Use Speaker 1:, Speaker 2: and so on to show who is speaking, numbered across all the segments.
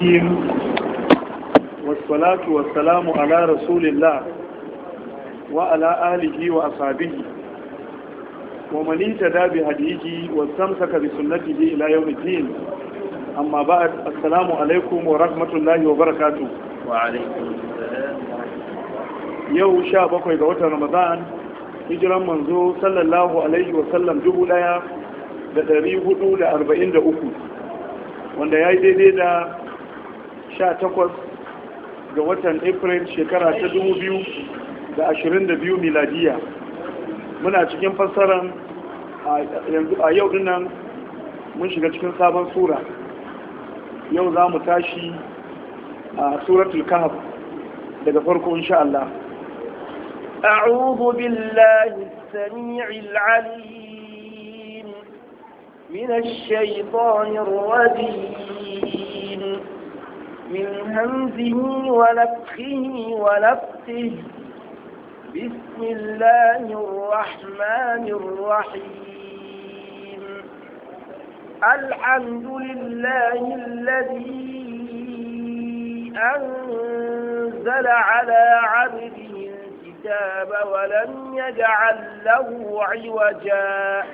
Speaker 1: والصلاة والسلام على رسول الله وعلى آله وأصحابه ومن اهتدى بهديه واستمسك بسنته إلى يوم الدين. أما بعد، السلام عليكم ورحمة الله وبركاته.
Speaker 2: وعليكم السلام.
Speaker 1: يوم شابك ويقوة رمضان هجرا منذ صلى الله عليه وسلم جبلا da 443 wanda ya yi daidai da 18 ga watan april shekara ta 2022 miladiya. Muna cikin fassarar a yau dinnan mun shiga cikin sabon sura. Yau za mu tashi a suratul kahf daga farko insha Allah.
Speaker 2: أعوذ بالله السميع العليم من الشيطان الرجيم من همزه ونفخه ونفثه. بسم الله الرحمن الرحيم. الحمد لله الذي أنزل على عبده الكتاب ولم يجعل له عوجا.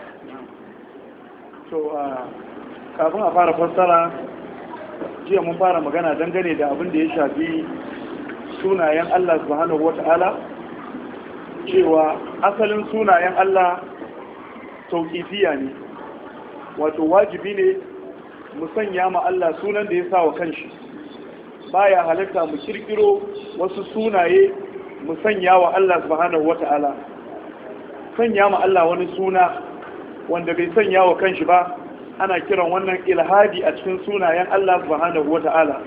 Speaker 1: kafin a fara fassara, jiya mun fara magana dangane da abin da ya shafi sunayen Allah subhanahu wata'ala, cewa asalin sunayen Allah tauqifiya ne, wato wajibi ne mu sanya ma Allah sunan da ya sa wa kanshi. Baya halatta mu kirkiro wasu sunaye mu sanya wa Allah subhanahu wata'ala. Sanya ma Allah wani suna wanda bai sanya wa kanshi ba, ana kiran wannan ilhadi a cikin sunayen Allah subhanahu wata'ala.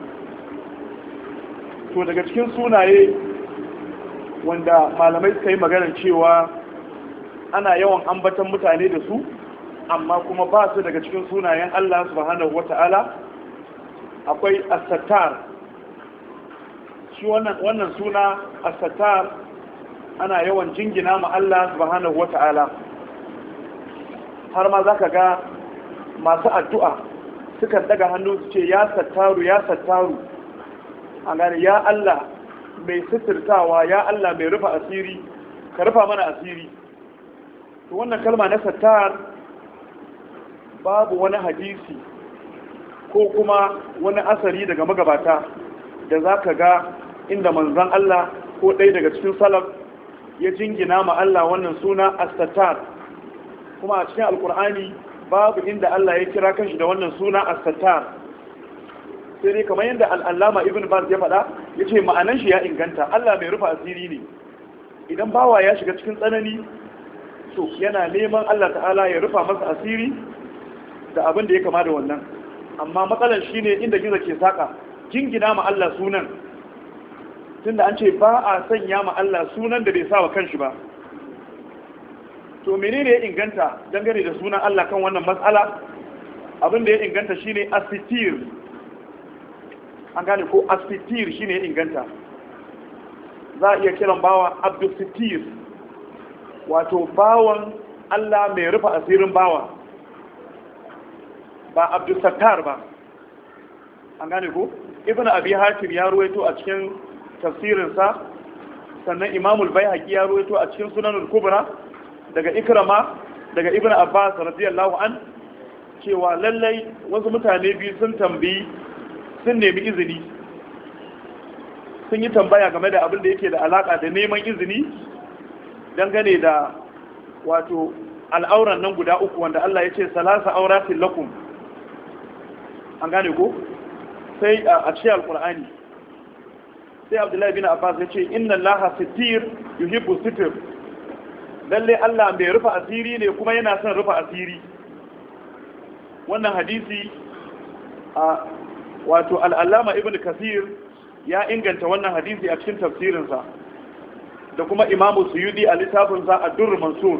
Speaker 1: To daga cikin sunaye wanda malamai suka yi maganar cewa ana yawan ambatan mutane da su amma kuma ba su daga cikin sunayen Allah subhanahu wata'ala, akwai as-sattar. Shi wannan suna as-sattar ana yawan jingina ma Allah subhanahu wata'ala. Har ma za ka ga masu addu'a sukan daga hannu su ce ya sattaru ya sattaru, a gane ya Allah mai suturtawa, ya Allah mai rufa asiri, ka rufa mana asiri. To wannan kalma na sattar babu wani hadisi ko kuma wani asari daga magabata da za ka ga inda manzan Allah ko ɗaya daga cikin salaf ya jingina ma Allah wannan suna as-sattar. Kuma a cikin alkur'ani babu inda Allah ya kira kanshi da wannan suna as-sattar. Sai dai kamar yadda al'allama ibn Baz ya faɗa, ya ce ma'anan shi ya inganta, Allah mai rufa asiri ne. Idan bawa ya shiga cikin tsanani, to yana neman Allah ta'ala ya rufa masa asiri da abin da ya kama da wannan. Amma matsalar shi ne inda gizo ke saƙa, jingina ma Allah sunan, tunda an ce ba a sanya ma Allah sunan da bai sa wa kanshi ba. To menene ya inganta dangane da sunan Allah kan wannan matsala? Abin da ya inganta shine as-sittir. An gane ko as-sittir shine ya inganta. Za a iya kiran bawa Abdul Sittir, wato bawan Allah mai rufa asirin bawa, ba Abdul Sattar ba. An gane ko Ibn Abi Hatim ya ruwaito a cikin tafsirinsa, sannan Imamul Baihaqi ya ruwaito a cikin Sunanul Kubra daga Ikrama daga Ibn Abbas radiyallahu an, cewa lallai wasu mutane biyu sun nemi izini, sun yi tambaya game da abin da yake da alaka da neman izini dangane da wato al'auran nan guda uku wanda Allah ya ce salasa auratin lakum. An gane ko sai a cikin alkur'ani sai Abdullahi bin Abbas ya ce inna Allaha sittir yuhibbu sitr. Lalle Allah mai rufa asiri ne kuma yana son rufa asiri. Wannan hadisi wato al'allama ibn Kathir ya inganta wannan hadisi a cikin tafsirinsa, da kuma Imamu Suyudi a littafinsa ad-Durr Mansur.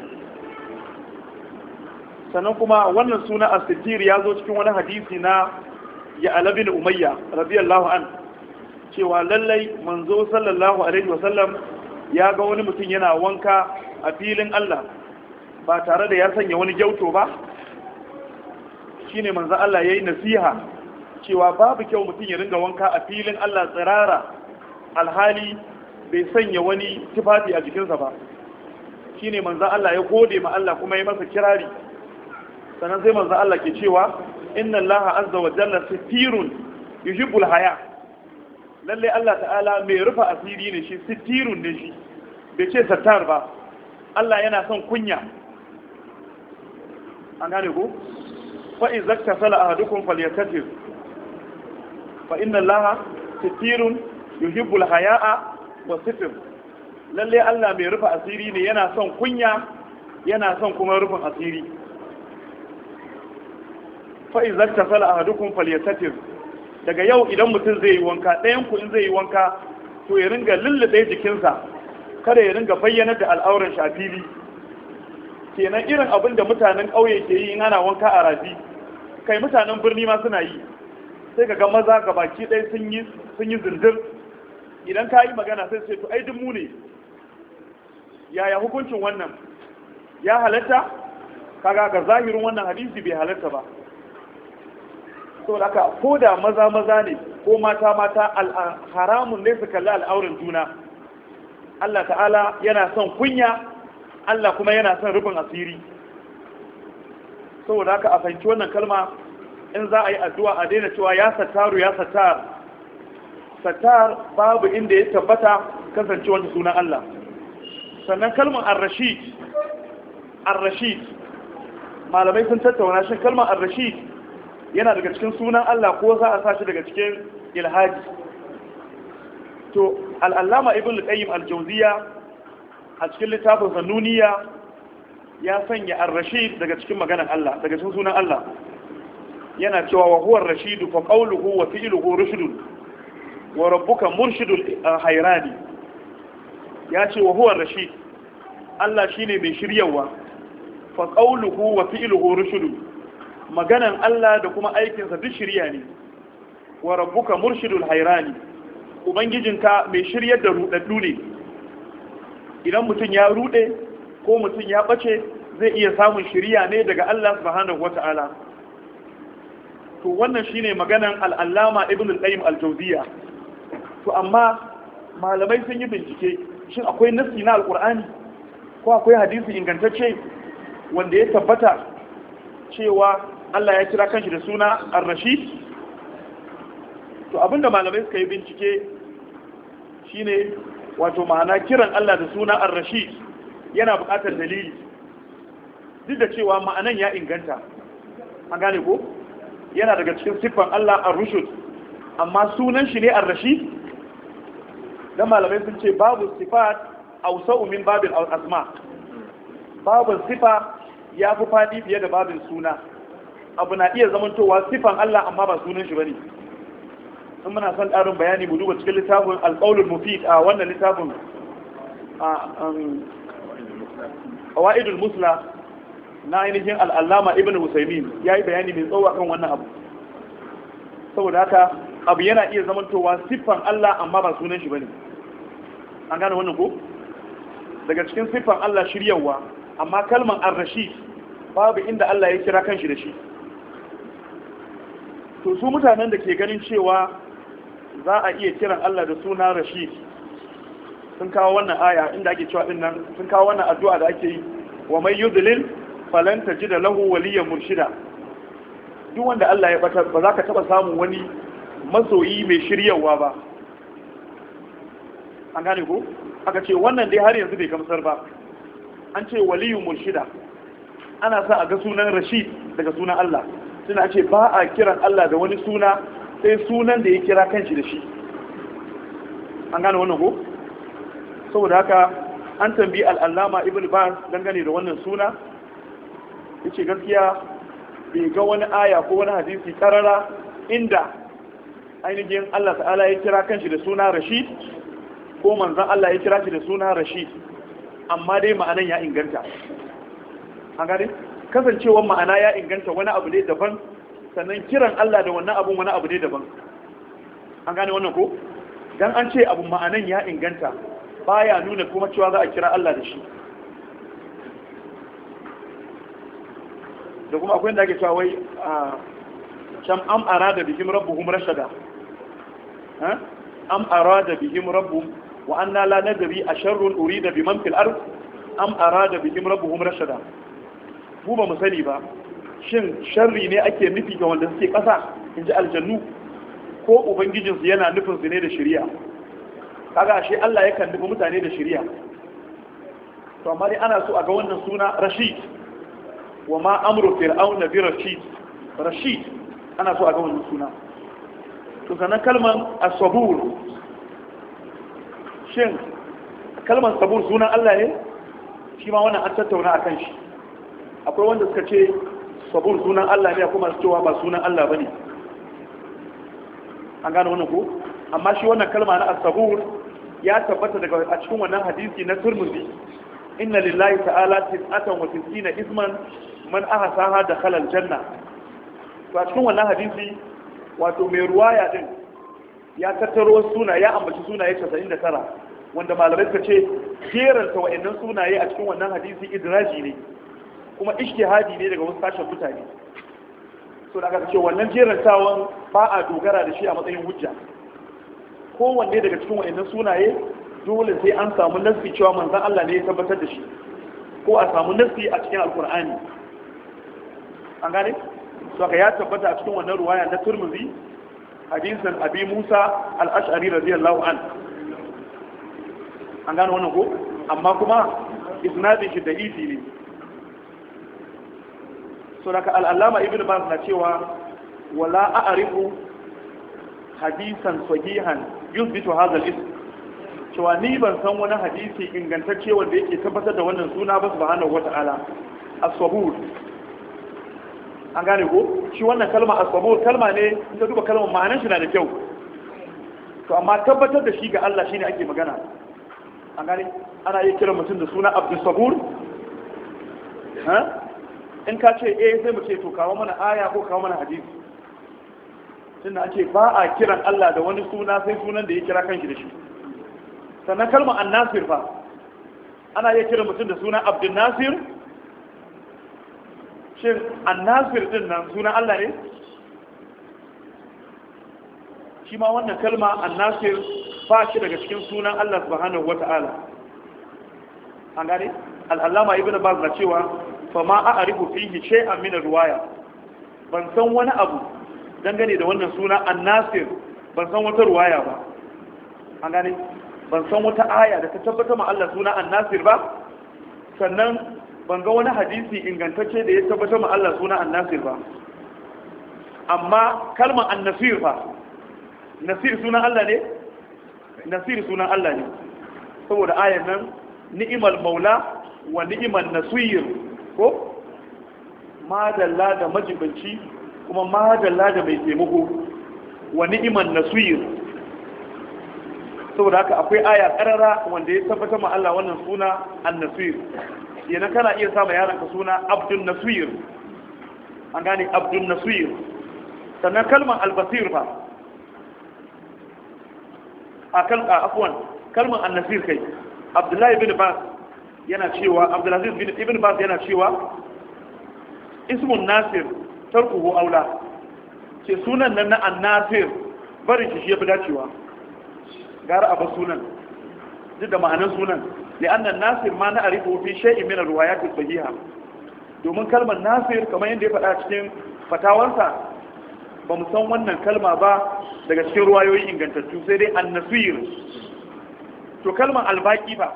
Speaker 1: Sannan kuma wannan suna as-sittir ya zo cikin wani hadisi na Ya'la bin Umayya radiyallahu an, cewa lallai manzo sallallahu alaihi wasallam ya ga wani mutum yana wanka a filin Allah ba tare da ya sanya wani gyauto ba. Shine manzo Allah yayi nasiha cewa babu kyau mutum ya ringa wanka a filin Allah tsirara alhali bai sanya wani tufafi a jikinsa ba shine manzo Allah ya gode ma Allah kuma ya masa kirari sannan sai manzo Allah ke cewa inna Allah azza wa jalla sitirun yuhibbul haya lalle Allah ta'ala mai rufa asiri ne shi sitirun ne shi bai ce sattar ba Allah yana son kunya an gane ko fa idza tasala ahadukum falyatatir fa inna Allah sitirun yuhibbul haya'a wa sitr lalle Allah mai rufa asiri ne yana son kunya yana son kuma rufin asiri fa idza tasala ahadukum falyatatir daga yau idan mutum zai yi wanka ɗayan ku in zai yi wanka to ya ringa lullube jikinsa kada ya ringa bayyana da al'auran shi a fili kenan irin abin da mutanen ƙauye ke yi in ana wanka a rafi kai mutanen birni ma suna yi sai ka ga maza ga baki ɗaya sun yi zindir idan ka yi magana sai sai to ai duk mu ne yaya hukuncin wannan ya halatta kaga ga zahirin wannan hadisi bai halatta ba saboda haka ko da maza ne ko mata haramun ne su kalli al'auran juna Allah ta'ala yana son kunya Allah kuma yana son rufin asiri saboda haka a fahimci wannan kalma in za a yi addu'a a daina cewa ya sattaru ya sattar babu inda ya tabbata kasance wanda sunan Allah sannan kalmar ar-rashid malamai sun tattauna shi kalmar ar-rashid yana daga cikin sunan Allah ko za a sa shi daga cikin ilhaji to al'allama ibn al-qayyim al-jawziya a cikin littafin sanuniya ya sanya ar-rashid daga cikin maganar Allah daga cikin sunan Allah yana cewa wa huwa ar-rashid fa qawluhu wa fi'luhu rushdun wa rabbuka murshidul hayrani ya ce wa huwa ar-rashid Allah shine mai shiryawa fa qawluhu wa fi'luhu rushdun maganan Allah da kuma aikinsa duk shirya ne wa rabbuka murshidul hayrani ubangijinka mai shiryar da rudaddu ne idan mutum ya rude ko mutum ya bace zai iya samun shiriya ne daga Allah subhanahu wata'ala to wannan shine maganan al-allama ibn al-qayyim al-jawziyya to amma malamai sun yi bincike shin akwai nassi na al-qur'ani ko akwai hadisi ingantacce wanda ya tabbata cewa Allah ya kira kanshi da suna ar-rashid to abinda malamai suka yi bincike shine wato ma'ana kiran Allah da suna ar-rashid yana buƙatar dalili duk da cewa ma'anan ya inganta an gane ko yana daga cikin siffan Allah ar-rushd amma sunan shi ne ar-rashid dan malamai sun ce babu sifat awsa'u min babil asma babu sifa ya fi fadi fiye da babin suna abu na iya zamantowa sifan Allah amma ba sunan shi bane in muna son ƙarin bayani mu duba cikin littafin al-qaulul mufid a wannan littafin qawaidul musla na ainihin al-allama ibn Usaymin yayi bayani mai tsawo akan wannan abu saboda haka abu yana iya zamantowa sifan Allah amma ba sunan shi bane an gane wannan ko daga cikin sifan Allah shiryawa amma kalman ar-rashid babu inda Allah ya kira kanshi da shi to su mutanen da ke ganin cewa za a iya kiran Allah da suna Rashid sun kawo wannan aya inda ake cewa dinnan sun kawo wannan addu'a da ake yi wa may yudlil falan tajida lahu waliyyan murshida duk wanda Allah ya bata ba za ka taba samun wani masoyi mai shiryawa ba an gane ko aka ce wannan dai har yanzu bai gamsar ba an ce waliyyun murshida ana sa a ga sunan Rashid daga sunan Allah suna ce ba a kiran Allah da wani suna sai sunan da ya kira kanshi da shi an gane wannan ko saboda haka an tambayi al'allama ibn Baz dangane da wannan suna yace gaskiya bai ga wani aya ko wani hadisi karara inda ainihin Allah ta'ala ya kira kanshi da suna Rashid ko manzon Allah ya kira shi da suna Rashid amma dai ma'anan ya inganta an gane kasancewar ma'ana ya inganta wani abu ne daban sannan kiran Allah da wannan abun wani abu ne daban an gane wannan ko dan an ce abun ma'anan ya inganta baya nuna kuma cewa za a kira Allah da shi da kuma akwai da ake cewa wai sham am arada bihim rabbuhum rashada, am arada bihim rabbuhum wa anna la nadri asharrun urida biman fil ard am arada bihim rabbuhum rashada. mu ba mu sani ba shin sharri ne ake nufi ga wanda suke ƙasa inji aljannu ko ubangijinsu yana nufin su ne da shari'a. Kaga shi Allah yakan nufi mutane da shari'a. To amma dai ana so a ga wannan suna Rashid, wa ma amru fir'auna bi Rashid. Rashid ana so a ga wannan suna. To sanan kalman as-sabur, shin kalman sabur sunan Allah ne? Shi ma wannan an tattauna akan shi. Akwai wanda suka ce sabur sunan Allah ne, kuma su cewa ba sunan Allah bane. An gane wannan ko? Amma shi wannan kalma na as-sabur ya tabbata daga a cikin wannan hadisi na Tirmidhi, inna lillahi ta'ala 99 isman man ahsaha dakhala al-janna. To a cikin wannan hadisi wato mai ruwaya din ya tattaro suna ya ambaci sunaye 99 wanda malamai suka ce jeranta wa'annan sunaye a cikin wannan hadisi idraji ne kuma ijtihadi ne daga wasu sashen mutane. So da aka ce wannan jerantawan ba a dogara da shi a matsayin hujja. Kowanne daga cikin wa'annan sunaye dole sai an samu nassi cewa manzon Allah ne ya tabbatar da shi, ko a samu nassi a cikin alkur'ani. An gane? So aka ya tabbata a cikin wannan ruwaya na Tirmidhi hadisin Abi Musa al-Ash'ari radiyallahu an. An gane wannan ko? Amma kuma isnadin shi da'ifi ne. So daga al-Allama Ibn Baz na cewa wala a'rifu hadisan sahihan yuzbitu hadha al-ism, cewa ni ban san wani hadisi ingantacce wanda yake tabbatar da wannan suna ba subhanahu wata'ala. As-sabur, an gane ko shi wannan kalma as-sabur kalma ne in ka duba kalmar ma'anar shi na da kyau, to amma tabbatar da shi ga Allah shine ake magana. An gane ana yi kira mutum da suna Abdus Sabur, in ka ce eh sai mu ce to kawo mana aya ko kawo mana hadisi, tunda ake ba a kiran Allah da wani suna sai sunan da ya kira kanshi da shi. Sannan kalmar annasir fa ana iya kira mutum da suna Abdul Nasir. Shin annasir din nan sunan Allah ne? Shi ma wannan kalma annasir ba shi daga cikin sunan Allah subhanahu wata'ala. An gane? Al-Allama Ibn Baz na cewa fa ma a'rifu fihi shay'an min ar-riwaya, ban san wani abu dangane da wannan suna annasir, ban san wata ruwaya ba. An gane? Ban san wata aya da ta tabbata ma Allah suna annasir ba, sannan ban ga wani hadisi ingantacce da ya tabbata ma Allah suna annasir ba. Amma kalmar annasir fa, nasir sunan Allah ne? Nasir sunan Allah ne, saboda ayan nan ni'imal maula wa ni'imal nasir, ko madalla da majibanci kuma madalla da mai taimako, wa ni'iman nasir. Saboda haka akwai aya karara wanda ya tabbata ma Allah wannan suna an-nasir. Yana kana iya sama yaranka suna Abdul Nasir. An gane Abdul Nasir. Sannan kalmar al-basir fa, afwan kalmar an-nasir kai Abdullahi bin Bas yana cewa, Abdulaziz bin Ibn Bas yana cewa ismun nasir tarkuhu aula, ce sunan nan na an-nasir barin shi ya fi dacewa gara a bar sunan duk da ma'anar sunan, li'annan nasir ma na arifu fi shay'in min ar-riwayat as-sahiha, domin kalmar nasir kamar yadda ya faɗa cikin fatawarsa ba mu san wannan kalma ba daga cikin ruwayoyi ingantattu, sai dai an-nasir. To kalmar al-baqi ba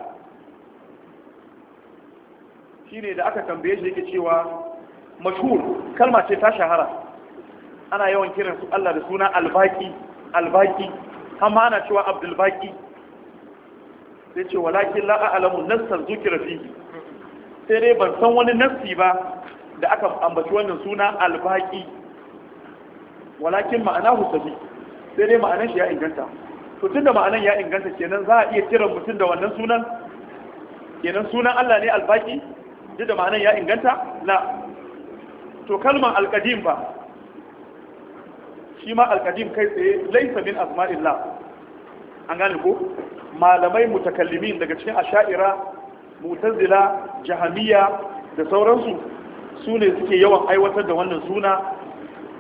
Speaker 1: shine da aka tambaye shi yake cewa mashhur kalma ce ta shahara, ana yawan kiran su Allah da suna al-baqi al-baqi, amma ana cewa Abdul Baqi. Sai ce walakin la a'lamu nassan zukira fihi, sai dai ban san wani nassi ba da aka ambaci wannan suna al-baqi, walakin ma'anahu sabi, sai dai ma'anar shi ya inganta. To tunda ma'anar ya inganta kenan za a iya kiran mutum da wannan sunan, kenan sunan Allah ne al-baqi duk da ma'anar ya inganta? La. To kalmar al-qadim ba, shi ma al-qadim kai tsaye laysa min asma'illah. An gane ko? Malamai mutakallimin daga cikin asha'ira, mu'tazila, jahamiyya da sauransu su ne suke yawan aiwatar da wannan suna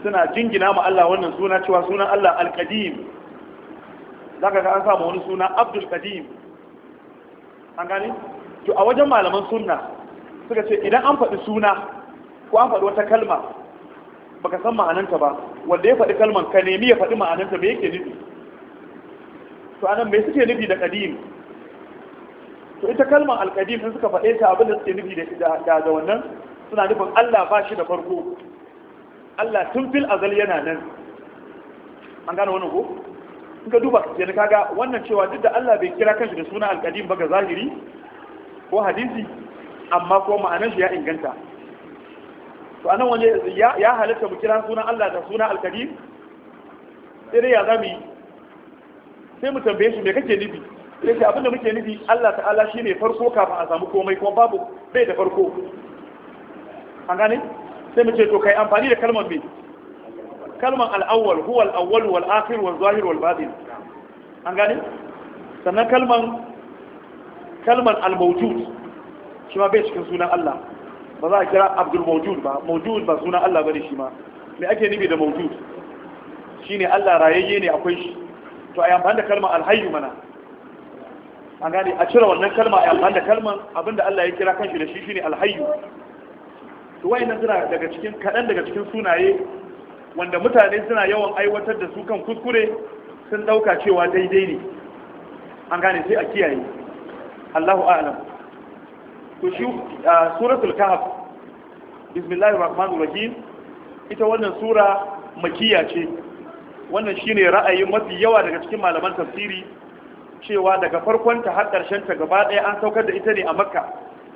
Speaker 1: suna jingina ma Allah wannan suna cewa sunan Allah al-qadim zaka ga an samu wani suna Abdul Qadim an gane to a wajen malaman sunna suka ce idan an faɗi suna ko an faɗi wata kalma baka san ma'ananta ba wanda ya faɗi kalman ka nemi ya faɗi ma'ananta me yake nufi to anan me suke nufi da qadim to ita kalmar al-qadim sun suka faɗe ta abin da suke nufi da wannan suna nufin Allah ba shi da farko Allah tun fil azal yana nan an gane wannan ko in ka duba yana kaga wannan cewa duk da Allah bai kira kanshi da suna al-qadim ba ga zahiri ko hadisi amma ko ma'anar shi ya inganta to anan wani ya halatta mu kira sunan Allah da suna al-qadim sai dai ya zami sai mu tambaye shi me kake nufi sai ce abinda muke nufi Allah ta'ala shine farko kafin a samu komai kuma babu bai da farko an gane sai mu ce to kai amfani da kalmar me kalmar al-awwal huwa al-awwal wal akhir wal zahir wal batin an gane sannan kalmar al-mawjud shi ma bai cikin sunan Allah ba za a kira Abdul Mawjud ba mawjud ba sunan Allah bane shi ma me ake nufi da mawjud shine Allah rayayye ne akwai shi to ai amfani da kalmar al-hayy mana an gane a cire wannan kalma ai amfani da kalmar abinda Allah ya kira kanshi da shi shine al-hayy to wayannan suna daga cikin kadan daga cikin sunaye wanda mutane suna yawan aiwatar da su kan kuskure sun dauka cewa daidai ne an gane sai a kiyaye Allahu a'lam to shi suratul kahf bismillahir rahmanir rahim ita wannan sura makkiya ce wannan shine ra'ayin mafi yawa daga cikin malaman tafsiri cewa daga farkon ta har ƙarshen ta gaba ɗaya an saukar da ita ne a makka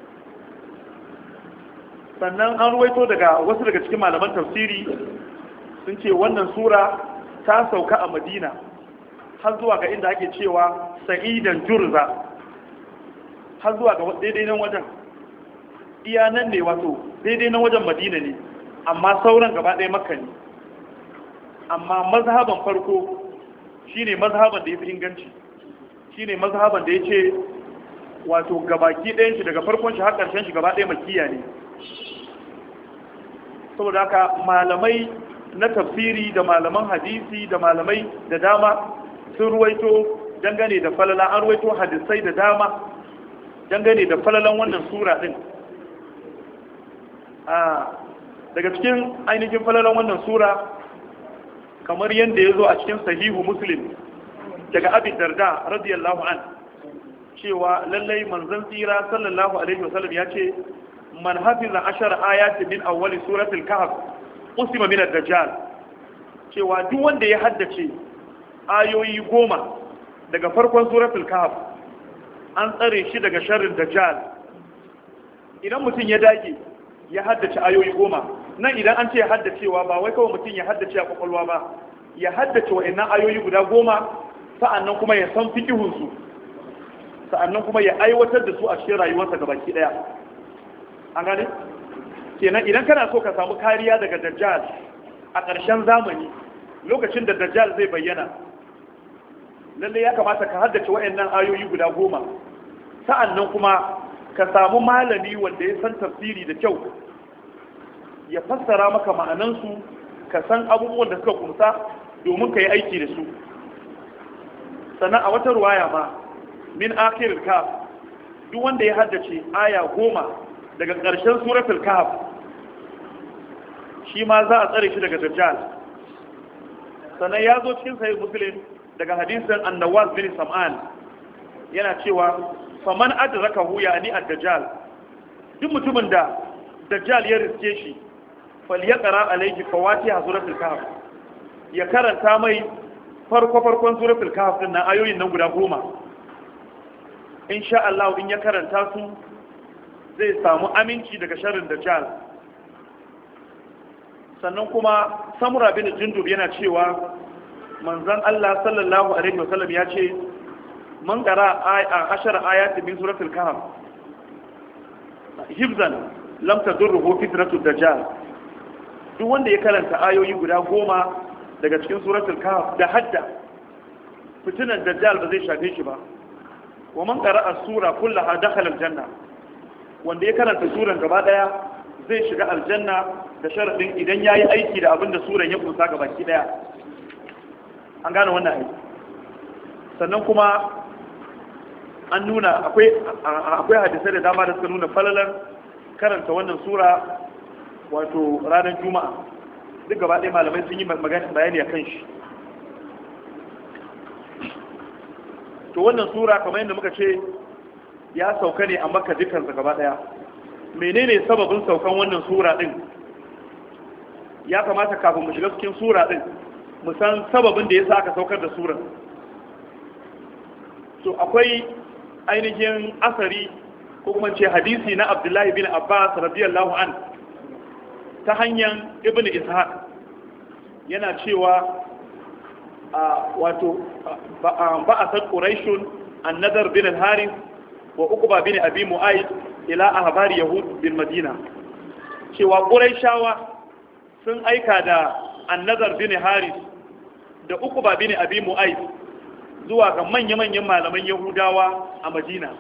Speaker 1: sannan an ruwaito daga wasu daga cikin malaman tafsiri sun ce wannan sura ta sauka a madina har zuwa ga inda ake cewa sa'idan jurza har zuwa ga daidai nan wajen iya nan ne wato daidai nan wajen madina ne amma sauran gaba ɗaya makka ne amma mazhaban farko shine mazhaban da ya fi inganci shine mazhaban da ya ce wato gabaki ɗayan shi daga farkon shi har ƙarshen shi gaba ɗaya makiya ne saboda haka malamai na tafsiri da malaman hadisi da malamai da dama sun ruwaito dangane da falala an ruwaito hadisai da dama dangane da falalan wannan sura din daga cikin ainihin falalan wannan sura kamar yadda ya zo a cikin sahihu muslim daga abin darda radiyallahu an cewa lallai manzon tsira sallallahu alaihi wasallam ya ce man hafiza ashara ayati min awwali suratul kahf usima min ad-dajjal cewa duk wanda ya haddace ayoyi 10 daga farkon suratul kahf an tsare shi daga sharrin dajjal idan mutum ya dage ya haddace ayoyi 10 nan idan an ce haddacewa ba wai kawai mutum ya haddace a kwakwalwa ba ya haddace wa'annan ayoyi guda 10 sa'annan kuma ya san fiqihun su sa'annan kuma ya aiwatar da su a cikin rayuwarsa gabaki daya an gane kenan idan kana so ka samu kariya daga dajjal a ƙarshen zamani lokacin da dajjal zai bayyana lalle ya kamata ka haddace wa'annan ayoyi guda 10 sa'annan kuma ka samu malami wanda ya san tafsiri da kyau ya fassara maka ma'anansu ka san abubuwan da suka kumsa domin ka yi aiki da su sannan a wata ruwaya ma min akhiril kaf duk wanda ya haddace aya 10 daga ƙarshen suratul kahf shi ma za a tsare shi daga dajjal sannan ya zo cikin sahih muslim daga hadisin annawas bin sam'an yana cewa faman adrakahu yani ad-dajjal duk mutumin da dajjal ya riske shi falyaqra alayhi fawatiha suratul kahf ya karanta mai farkon suratul kahf din nan ayoyin nan guda 10 insha Allah in ya karanta su zai samu aminci daga sharrin dajjal sannan kuma samura bin jundub yana cewa manzon Allah sallallahu alaihi wasallam ya ce man qara ashar ayati min suratul kahf hifzan lam tadurruhu fitratud dajjal duk wanda ya karanta ayoyi guda 10 daga cikin suratul kahf da hadda fitinan dajjal ba zai shafe shi ba wa man qara as-sura kullaha dakhala al-janna wanda ya karanta suran gaba daya zai shiga aljanna da sharadin idan yayi aiki da abin da suran ya kunsa gabaki daya an gane wannan aiki. Sannan kuma an nuna akwai hadisai da dama da suka nuna falalar karanta wannan sura wato ranar juma'a, duk gaba ɗaya malamai sun yi bayani a kan shi. To wannan sura kamar yadda muka ce ya sauka ne a Makka dukansa gaba ɗaya. Menene sababin saukan wannan sura ɗin? Ya kamata kafin mu shiga cikin sura ɗin mu san sababin da ya sa aka saukar da surar. To akwai ainihin asari ko kuma ce hadisi na Abdullahi bin Abbas radiyallahu an ta hanyar Ibn Ishaq yana cewa wato ba'asat Quraishun an-Nadar bin al-Harith wa Uqba bin Abi Mu'ayth ila ahbari Yahud bil Madina, cewa Quraishawa sun aika da an-Nadar bin Harith da Uqba bin Abi Mu'ayth zuwa ga manya-manyan malaman Yahudawa a Madina,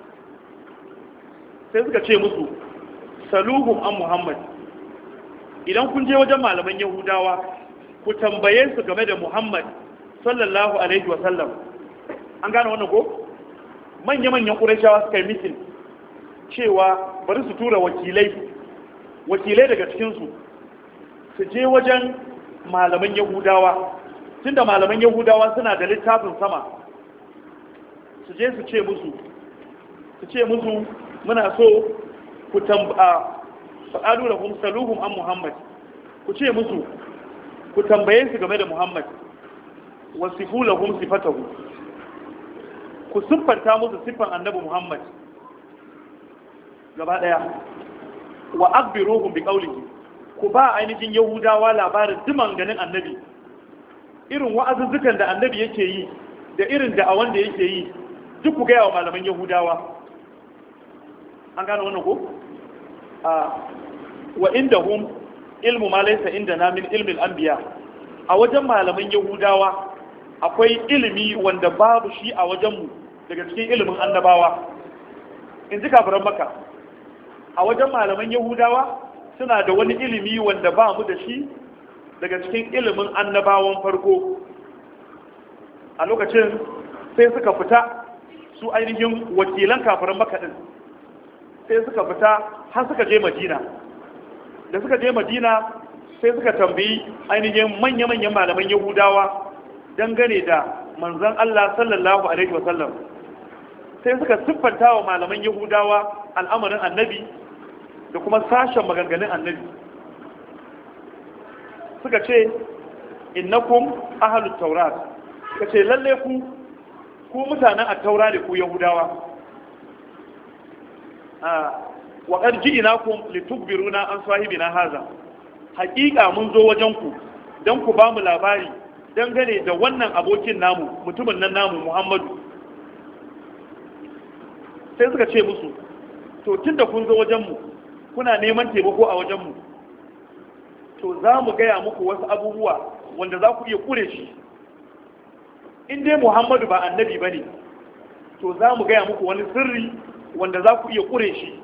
Speaker 1: sai suka ce musu saluhum an Muhammad, idan kun je wajen malaman Yahudawa ku tambaye su game da Muhammad sallallahu alaihi wa sallam. An gane wannan ko? Manya-manyan Qurayshawa suka yi mitin cewa bari su tura wakilai daga cikinsu su je wajen malaman Yahudawa, tunda malaman Yahudawa suna da littafin sama, su je su ce musu muna so ku faɗaɗu da saluhum an Muhammad, ku ce musu ku tambaye su game da Muhammad, wasifu lahum sifatahu, ku siffanta musu siffan annabi Muhammad gaba ɗaya, wa akbiruhum bi qawlihi, ku ba ainihin Yahudawa labarin duman ganin annabi, irin wa'azuzzukan da annabi yake yi da irin da'awan da yake yi duk ku gaya wa malaman Yahudawa. An gane wannan ko? Wa indahum ilmu ma laysa indana min ilmi al-anbiya, a wajen malaman Yahudawa akwai ilimi wanda babu shi a wajenmu daga cikin ilimin annabawa. In ji kafiran Makka, a wajen malaman Yahudawa suna da wani ilimi wanda ba mu da shi daga cikin ilimin annabawan farko. A lokacin sai suka fita su ainihin wakilan kafiran Makka din, sai suka fita har suka je Madina. Da suka je Madina sai suka tambayi ainihin manya-manyan malaman Yahudawa dangane da manzon Allah sallallahu alaihi wasallam, sai suka siffanta wa malaman Yahudawa al'amarin annabi da kuma sashen maganganun annabi. Suka ce innakum ahlut taurat, suka ce lalle ku mutanen at-taura ne ku Yahudawa. Wa qad ji'nakum litukbiruna an sahibina haza, haƙiƙa mun zo wajen ku dan ku ba mu labari dangane da wannan abokin namu, mutumin nan namu Muhammadu. Sai suka ce musu to tunda kun zo wajen mu kuna neman taimako a wajen mu, to za mu gaya muku wasu abubuwa wanda za ku iya kure shi. In dai Muhammadu ba annabi bane, to za mu gaya muku wani sirri wanda za ku iya kure shi.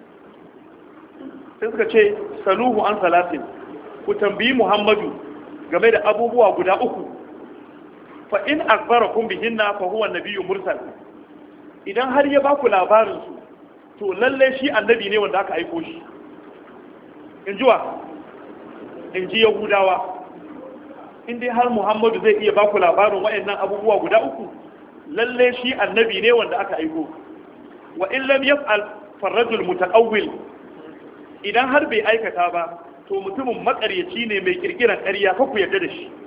Speaker 1: Sai suka ce saluhu an salatin, ku tambayi Muhammadu game da abubuwa guda uku. Fa in akbarakum bihinna fa huwa nabiyyun mursal, idan har ya baku labarin su to lalle shi annabi ne wanda aka aiko shi. In ji Yahudawa, in dai har Muhammadu zai iya baku labarin waɗannan abubuwa guda uku, lalle shi annabi ne wanda aka aiko. Wa in lam yaf'al farrajul mutaqawwil, idan har bai aikata ba to mutumin makaryaci ne mai kirkiran ƙarya, ka ku yarda da shi.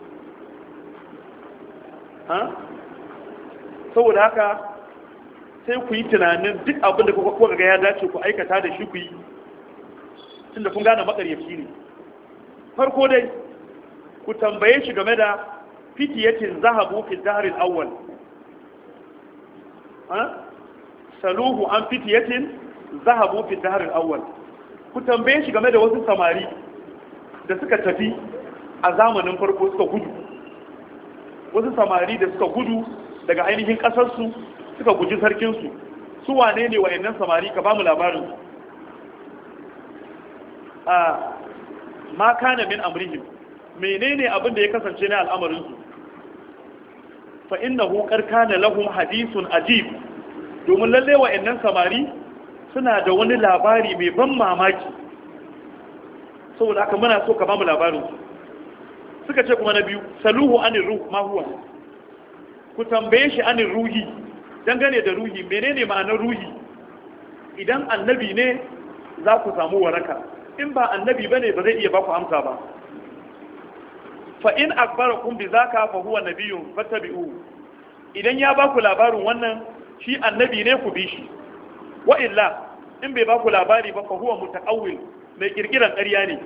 Speaker 1: Saboda haka sai ku yi tunanin duk abin da kuka ga ya dace ku aikata da shi ku yi, tunda kun gane makaryaci ne. Farko dai ku tambaye shi game da fitiyatin zahabu fi dahril awwal. Saluhu an fitiyatin zahabu fi dahril awwal, ku tambaye shi game da wasu samari da suka tafi a zamanin farko suka gudu, wasu samari da suka gudu daga ainihin ƙasarsu suka guji sarkinsu. Su wane ne wayannan samari? Ka ba mu labarin. ma kana min amrihim, menene abin da ya kasance na al'amarin su. Fa innahu qad kana lahum hadithun ajib, domin lalle wa'annan samari suna da wani labari mai ban mamaki, saboda haka muna so ka ba mu labarin su. Suka ce kuma na biyu, saluhu anir ruh ma huwa, ku tambaye shi anir ruhi, dangane da ruhi, menene ma'anar ruhi. Idan annabi ne za ku samu waraka, in ba annabi bane ba zai iya ba ku amsa ba. Fa in akbarakum bi zaka fa huwa nabiyyun fattabi'u, idan ya ba ku labarin wannan shi annabi ne ku bi shi, wa illa in bai ba ku labari ba fa huwa mutaqawwil, mai kirkiran ƙarya ne.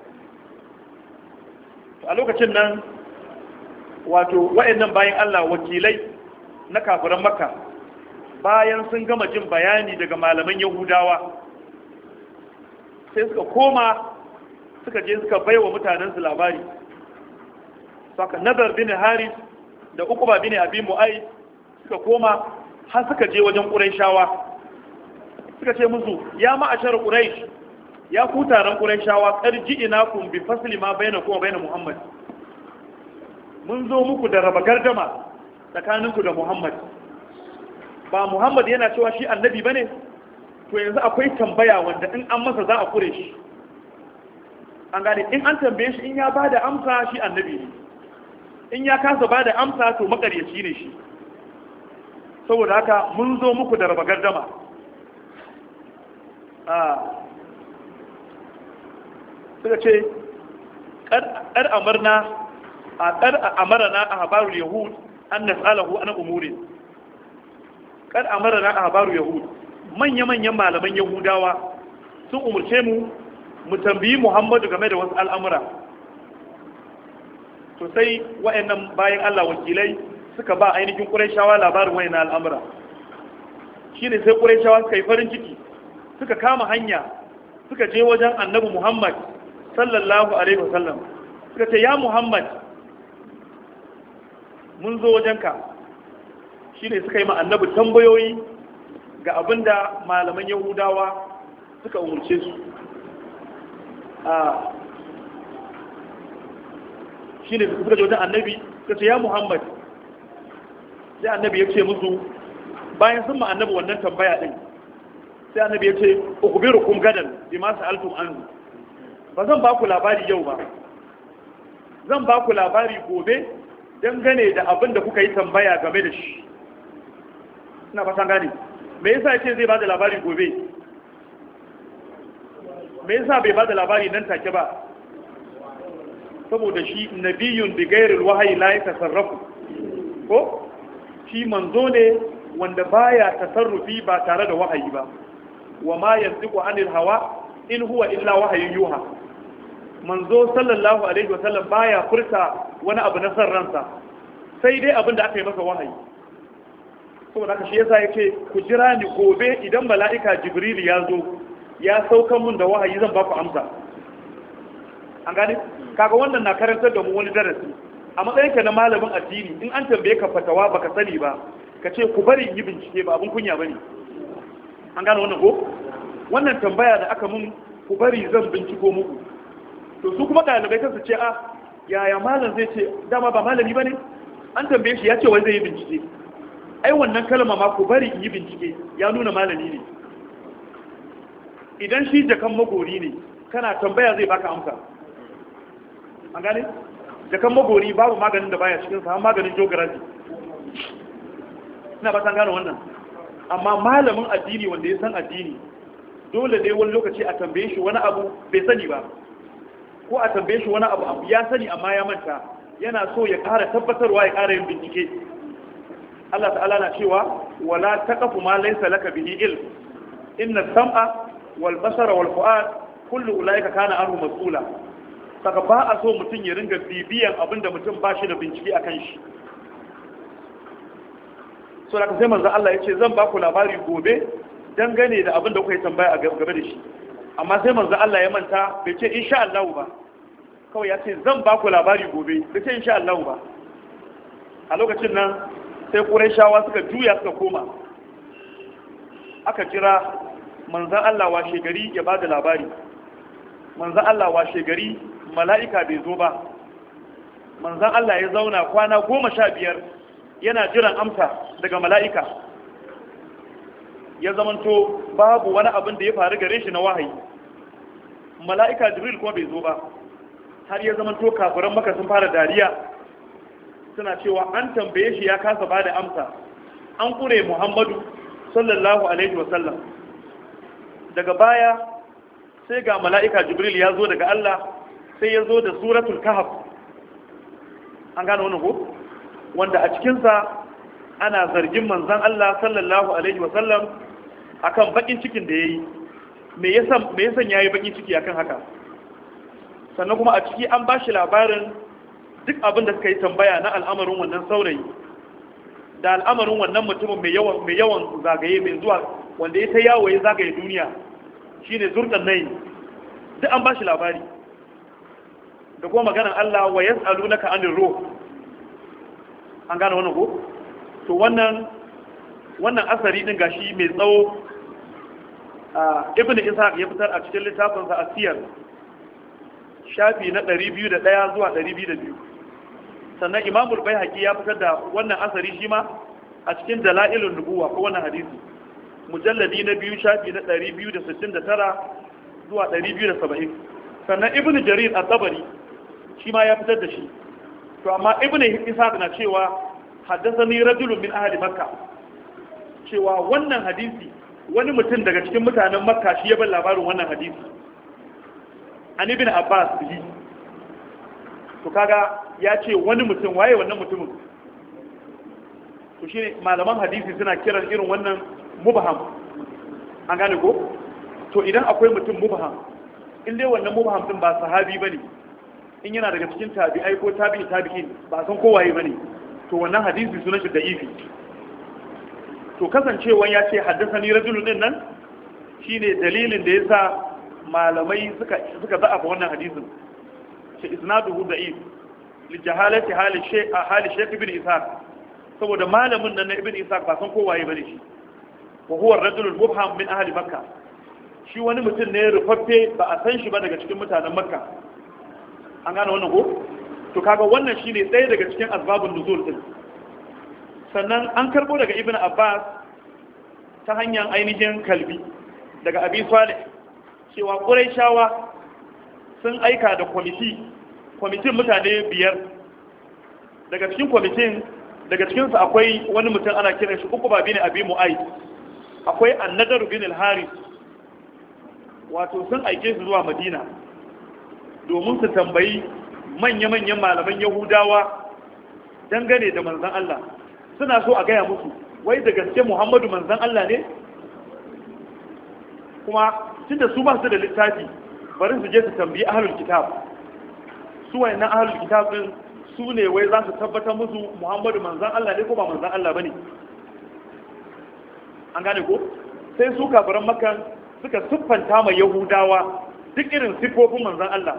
Speaker 1: A lokacin nan wato wa'annan bayan Allah wakilai na kafiran Makka, bayan sun gama jin bayani daga malaman Yahudawa, sai suka koma suka je suka baiwa mutanen su labari. Saka Nadar bin Haris da Uqba bin Abi Mu'ayth suka koma har suka je wajen Qurayshawa, suka ce musu, ya ma'ashar Quraysh, ya ku taron Qurayshawa, qarji inakum bi fasli ma bainakum wa bain Muhammad, mun zo muku da raba gardama tsakaninku da Muhammad. Ba Muhammad yana cewa shi annabi bane, to yanzu akwai tambaya wanda in an masa za a kure shi. An gane, in an tambaye shi in ya bada amsa shi annabi ne, in ya kasa bada amsa to makaryaci ne shi. Saboda haka mun zo muku da raba gardama. Suka ce ƙar amarana a habarul yahud an nas'alahu an umurin. Ƙar amarana a habarul yahud, manya-manyan malaman yahudawa sun umarce mu tambayi Muhammadu game da wasu al'amura. To sai wa'annan bayan Allah wakilai suka ba ainihin Qurayshawa labarin wa'annan al'amura. Shine sai Qurayshawa suka yi farin ciki, suka kama hanya, suka je wajen Annabi Muhammad sallallahu alaihi wasallam, suka ce, ya Muhammad, mun zo wajenka. Shine suka yi ma Annabi tambayoyi ga abinda malaman Yahudawa suka umurce su. Shine suka je wajen Annabi suka ce, ya Muhammad. Sai Annabi ya ce musu, bayan sun ma Annabi wannan tambaya din, sai Annabi ya ce, ukhbirukum gadan bima sa'altum anhu, ba zan ba ku labari yau ba, zan ba ku labari gobe dangane da abin da kuka yi tambaya game da shi. Ina fatan gane, me yasa yace zai ba da labari gobe, me yasa bai ba da labari nan take ba? Saboda shi nabiyun bi ghairil wahyi la yatasarrafu, ko shi manzo ne wanda baya tasarrufi ba tare da wahayi ba. Wa ma yantiqu anil hawa in huwa illa wahayin yuha. Manzo sallallahu alaihi wasallam baya furta wani abu na san ransa, sai dai abin da aka yi masa wahayi. Saboda haka shi yasa yake, ku jira ni gobe idan mala'ika Jibril ya zo ya sauka mun da wahayi zan ba ku amsa. An gane, kaga wannan na karantar da mu wani darasi. A matsayin ka na malamin addini, in an tambaye ka fatawa baka sani ba, ka ce ku bari in yi bincike, ba abin kunya bane. An gane wannan ko? Wannan tambaya da aka mun, ku bari zan binciko muku. To su kuma ɗalibai kan su ce, yaya malam zai ce, dama ba malami ba ne? An tambaye shi ya ce wai zai yi bincike. Ai wannan kalma ma ku bari in yi bincike ya nuna malami ne. Idan shi jakan magori ne, kana tambaya zai baka amsa. An gane? Jakan magori babu maganin da baya cikin sa, maganin geography. Ina ba san gane wannan. Amma malamin addini wanda ya san addini, dole ne wani lokaci a tambaye shi wani abu bai sani ba, ko a tambaye shi wani abu ya sani amma ya manta, yana so ya ƙara tabbatarwa, ya ƙara yin bincike. Allah ta'ala na cewa, wala taqfu ma laysa laka bihi ilm, inna as-sam'a wal basara wal fu'ad kullu ulaika kana anhu mas'ula. Saka ba a so mutum ya ringa bibiyan abinda mutum ba shi da bincike akan shi. So da sai manzo Allah ya ce zan ba ku labari gobe dangane da abin da kuka yi tambaya a game da shi. Amma sai manzo Allah ya manta, bai ce insha Allah ba, kawai ya ce zan ba ku labari gobe, bai ce insha Allah ba. A lokacin nan sai Qurayshawa suka juya suka koma, aka kira manzo Allah washe gari ya bada labari. Manzo Allah washe gari mala'ika bai zo ba. Manzon Allah ya zauna kwana 15 yana jiran amsa daga mala'ika. Ya zamanto babu wani abin da ya faru gare shi na wahayi. Mala'ika Jibril kuma bai zo ba. Har ya zamanto kafiran Makka sun fara dariya. Suna cewa an tambaye shi ya kasa bada amsa. An kure Muhammadu sallallahu alaihi wasallam. Daga baya sai ga mala'ika Jibril ya zo daga Allah, sai ya zo da suratul Kahf. An gane wannan ko? Wanda a cikinsa ana zargin manzon Allah sallallahu alaihi wasallam akan bakin cikin da yayi. Me yasa yayi bakin ciki akan haka? Sannan kuma a ciki an bashi labarin duk abin da suka yi tambaya na al'amarin wannan saurayi da al'amarin wannan mutumin mai yawan zagaye mai zuwa wanda ya ta yawo ya zagaye duniya shine Zulqarnain. Duk an bashi labari da kuma maganar Allah wa yas'alunaka anir ruh. An gane wannan ko? To wannan asari din gashi mai tsawo Ibn Ishaq ya fitar a cikin littafinsa Asiyar shafi na 201 zuwa 202. Sannan Imam al-Baihaqi ya fitar da wannan asari shi ma a cikin Dalailun Nubuwa ko wannan hadisi mujalladi na 2 shafi na 269 zuwa 270. Sannan Ibn Jarir at-Tabari shi ma ya fitar da shi. To amma Ibn Ishaq na cewa haddathani rajulun min ahli Makkah, cewa wannan hadisi wani mutum daga cikin mutanen Makka shi ya bar labarin wannan hadisi an Ibn Abbas bihi. To kaga ya ce wani mutum, waye wannan mutumin? To shine malaman hadisi suna kiran irin wannan mubham. An gane ko? To idan akwai mutum mubham, in dai wannan mubham din ba sahabi bane, in yana daga cikin tabi'ai ko tabi'in ba san ko waye bane, to wannan hadisi sunan shi da'ifi. To kasancewan ya ce haddasani rajulun din nan shine dalilin da yasa malamai suka za'afa wannan hadisin. Ce isnaduhu da'if li jahalati hali shaykh ibn Ishaq, saboda malamin nan na ibn Ishaq ba san ko waye bane shi. Wa huwa ar-rajul al-mubham min ahli Makkah. Shi wani mutum ne rufaffe ba a san shi ba daga cikin mutanen Makka. An gane wannan ko? To kaga wannan shine ɗaya daga cikin asbabun nuzul din. Sannan an karbo daga Ibn Abbas ta hanyar ainihin Kalbi daga Abi Salih cewa Qurayshawa sun aika da kwamitin mutane 5. Daga cikinsu akwai wani mutum ana kiran shi Uqba bin Abi Mu'ayth, akwai An-Nadr bin al-Harith. Wato sun aike su zuwa Madina domin su tambayi manya-manyan malaman Yahudawa dangane da manzon Allah. Suna so a gaya musu wai da gaske Muhammadu manzon Allah ne? Kuma tunda su ba su da littafi, bari su je su tambayi ahlul kitab. Su wayannan ahlul kitab din su ne wai za su tabbatar musu Muhammadu manzon Allah ne ko ba manzon Allah bane. An gane ko? Sai su kafiran Makka suka siffanta ma Yahudawa duk irin siffofin manzon Allah.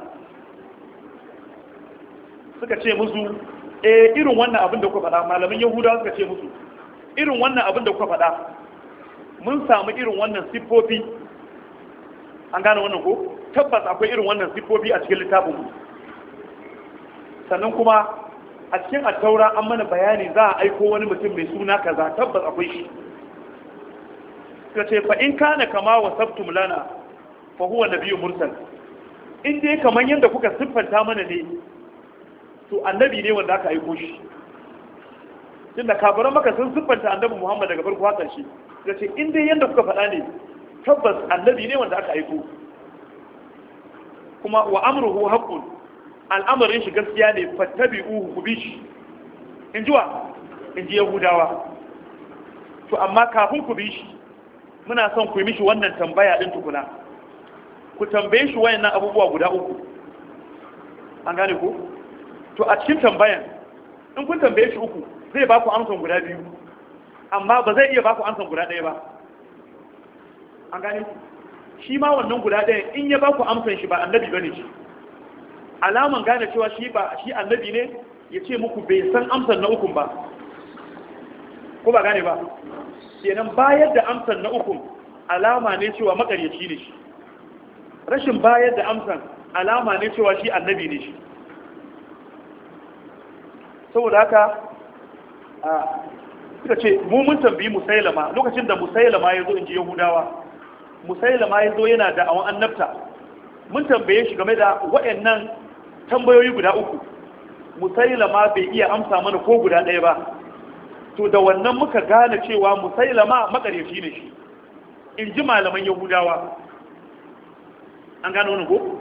Speaker 1: Suka ce musu irin wannan abin da kuka faɗa, malamin Yahudawa suka ce musu irin wannan abin da kuka faɗa mun samu irin wannan siffofi. An gane wannan ko? Tabbas akwai irin wannan siffofi a cikin littafin mu. Sannan kuma a cikin at-Taura an mana bayani za a aiko wani mutum mai suna kaza, tabbas akwai shi. Suka ce fa in kana kama wasabtum lana fa huwa nabiyyun mursal. In dai kaman yanda kuka siffanta mana ne, to annabi ne wanda aka aiko shi. Tunda kafiran Makka sun siffanta annabi Muhammad daga farko har ƙarshe. Suka ce in dai yanda kuka faɗa ne, tabbas annabi ne wanda aka aiko. Kuma wa amruhu haqqun, al'amarin shi gaskiya ne, fattabi'uhu ku bi shi. In ji wa? In ji Yahudawa. To amma kafin ku bi shi, muna son ku yi mishi wannan tambaya din tukuna. Ku tambaye shi wayannan abubuwa guda 3. An gane ko? To a cikin tambayan, in kun tambaye shi 3, zai ba ku amsan guda 2, amma ba zai iya ba ku amsan guda 1 ba. An gane? Shi ma wannan guda 1 in ya ba ku amsan shi ba annabi bane shi. Alaman gane cewa shi annabi ne, ya ce muku bai san amsan na 3 ba. Ko ba gane ba? Kenan bayar da amsan na 3 alama ne cewa makaryaci ne shi. Rashin bayar da amsan alama ne cewa shi annabi ne shi. Saboda haka suka ce mu mun tambayi Musailama lokacin da Musailama ya zo inji Yahudawa, Musailama ya zo yana da awon annabta, mun tambaye shi game da waɗannan tambayoyi guda uku, Musailama bai iya amsa mana ko guda ɗaya ba. To da wannan muka gane cewa Musailama makaryaci ne shi, in ji malaman Yahudawa. An gane wani ko?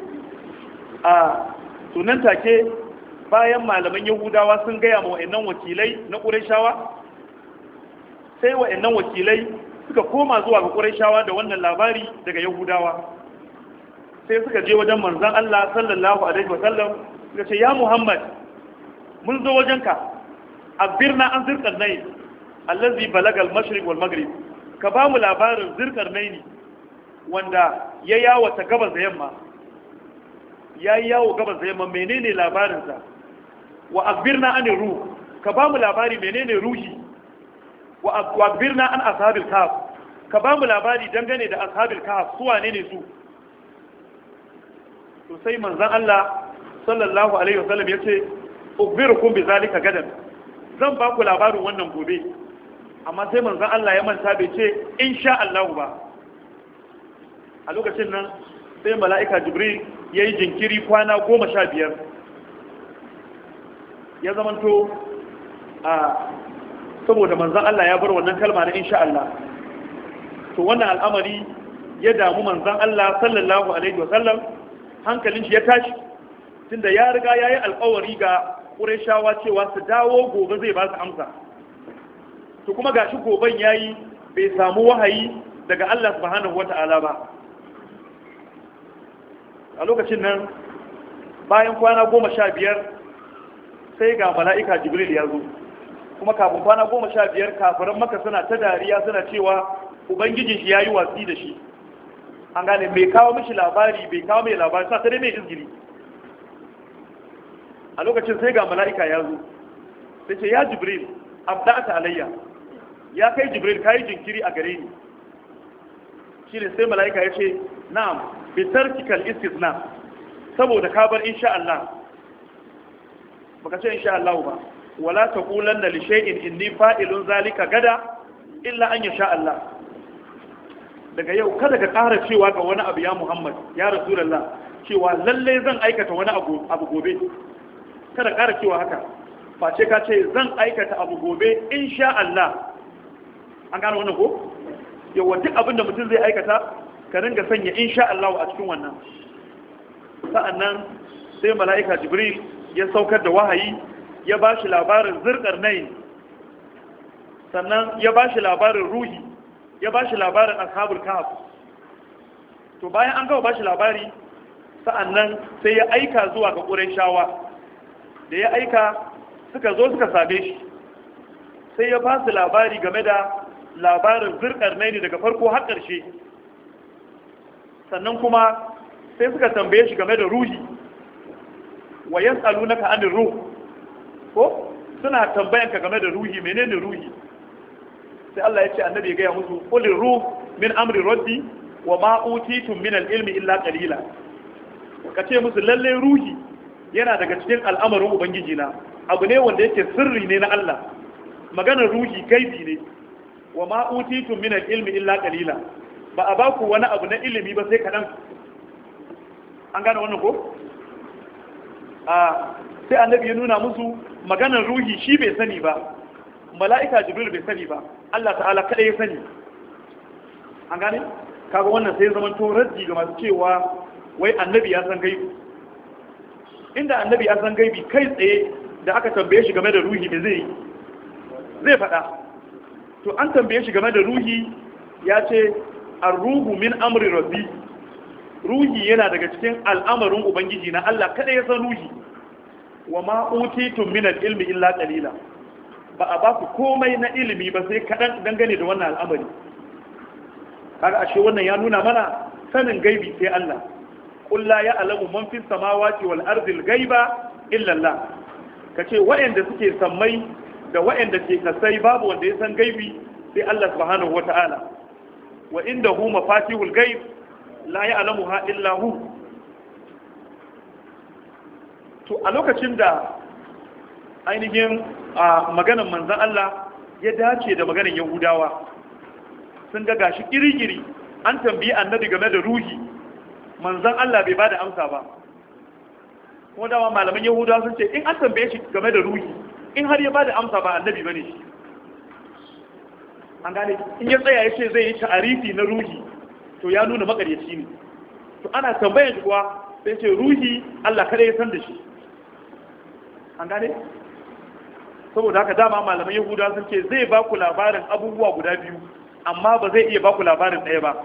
Speaker 1: Sunan take bayan malaman Yahudawa sun gaya ma wa'annan wakilai na Qurayshawa, sai wa'annan wakilai suka koma zuwa ga Qurayshawa da wannan labari daga Yahudawa. Sai suka je wajen manzon Allah sallallahu alaihi wasallam suka ce ya Muhammad, mun zo wajenka, abirna an zirqarnayn allazi balaga al-mashriq wal maghrib, ka ba mu labarin zirqarnayn wanda ya yawo ta gabas da yamma, yayi yawo gabas da yamma, menene labarinsa? Wa akbirna an ruh, ka ba mu labari menene ruhi? Wa akbirna an ashabil kahf, ka ba mu labari dangane da ashabil kahf, su wane ne su? To sai manzon Allah sallallahu alaihi wasallam yace ukhbirukum bi zalika gadan, zan ba ku labarin wannan gobe. Amma sai manzon Allah ya manta bai ce insha Allah ba. A lokacin nan sai mala'ika Jibril yayi jinkiri kwana 15, ya zamanto saboda manzon Allah ya bar wannan kalma na insha Allah. To wannan al'amari ya damu manzon Allah sallallahu alaihi wasallam, hankalin shi ya tashi, tunda ya riga yayi alƙawari ga Qurayshawa cewa su dawo gobe zai ba su amsa. To kuma gashi goben yayi bai samu wahayi daga Allah subhanahu wata'ala ba. A lokacin nan bayan kwana 15 sai ga mala'ika Jibril ya zo. Kuma kafin kwana 15 kafiran Makka suna ta dariya suna cewa ubangijin shi yayi watsi da shi. An gane bai kawo mishi labari, bai kawo mai labari, sa sai mai izgiri. A lokacin sai ga mala'ika ya zo, sai ce ya Jibril abda'ata alayya, ya kai Jibril kai jinkiri a gare ni. Shine sai mala'ika ya ce na'am bi tarkikal istisna, saboda ka bar insha Allah, baka ce insha Allah ba, wala taqulanna li shay'in inni fa'ilun zalika gada illa an yasha Allah. Daga yau kada ka ƙara cewa ga wani abu ya Muhammad ya Rasulullah cewa lalle zan aikata wani abu gobe, kada ƙara cewa haka, face ka ce zan aikata abu gobe insha Allah. An gano wannan ko? Yawa duk abin da mutum zai aikata ka ringa sanya insha Allah a cikin wannan. Sa'annan sai mala'ika Jibril ya saukar da wahayi, ya ba shi labarin Zirqarnayn, sannan ya ba shi labarin ruhi, ya ba shi labarin ashabul kahf. To bayan an gama ba shi labari, sa'annan sai ya aika zuwa ga Qurayshawa. Da ya aika suka zo suka same shi, sai ya ba su labari game da labarin Zirqarnayn daga farko har ƙarshe. Sannan kuma sai suka tambaye shi game da ruhi, wa yas'alunaka anir ruh, ko suna tambayanka game da ruhi, menene ruhi? Sai Allah ya ce annabi ya gaya musu qulir ruh min amri rabbi wa ma utitum min al-ilmi illa qalila. Kace musu lalle ruhi yana daga cikin al'amarin ubangiji na, abu ne wanda yake sirri ne na Allah, maganar ruhi gaibi ne. Wa ma utitum min al-ilmi illa qalila, ba a baku wani abu na ilimi ba sai kadan. An gane wannan ko? Sai annabi ya nuna musu maganar ruhi shi bai sani ba, mala'ika Jibril bai sani ba, Allah ta'ala kada ya sani. An gane? Kaga wannan sai zaman to raddi ga masu cewa wai annabi ya san gaibi. Inda annabi ya san gaibi kai tsaye da aka tambaye shi game da ruhi da zai faɗa. To an tambaye shi game da ruhi ya ce ar-ruhu min amri rabbi, ruhi yana daga cikin al'amarin ubangiji na, Allah kada ya san ruhi. Wa ma utitum min al-ilmi illa qalila, ba a ba ku komai na ilimi ba sai kadan dangane da wannan al'amari. Kaga ashe wannan ya nuna mana sanin gaibi sai Allah. Qul la ya'lamu man fis samawati wal ardi al-ghaiba illa Allah. Kace waɗanda suke sammai da waɗanda ke kasai babu wanda ya san gaibi sai Allah subhanahu wata'ala. Wa indahu mafatihul ghaib la ya'lamuha illa hu. to a lokacin da ainihin maganan manzan Allah ya dace da maganan Yahudawa sun ga gashi kirigiri an tambayi annabi game da ruhi manzan Allah bai bada amsa ba kuma dama malaman Yahudawa sun ce in an tambaye shi game da ruhi in har ya bada amsa ba annabi bane shi an gane in ya tsaya ya ce zai yi ta'arifi na ruhi to ya nuna makaryaci ne to ana tambayar shi kuwa sai ce ruhi Allah kada ya san da shi an gane saboda haka dama malaman Yahudawa sun ce zai ba ku labarin abubuwa guda biyu amma ba zai iya ba ku labarin ɗaya ba